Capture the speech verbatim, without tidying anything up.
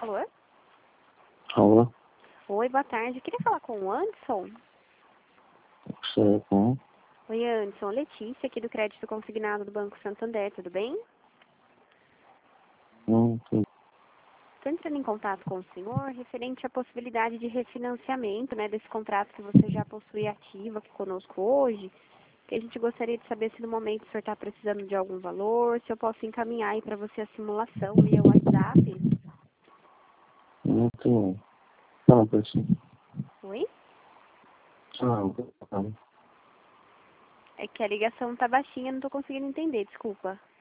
Alô? Alô? Oi, boa tarde. Eu queria falar com o Anderson. Você é com? Oi, Anderson. Letícia, aqui do Crédito Consignado do Banco Santander, tudo bem? Não, tudo. Estou entrando em contato com o senhor referente à possibilidade de refinanciamento, né, desse contrato que você já possui ativo aqui conosco hoje, que a gente gostaria de saber se no momento o senhor está precisando de algum valor, se eu posso encaminhar aí para você a simulação via WhatsApp. Não tenho. Não, pessoal. Oi? Não, não. É que a ligação tá baixinha, não estou conseguindo entender, desculpa.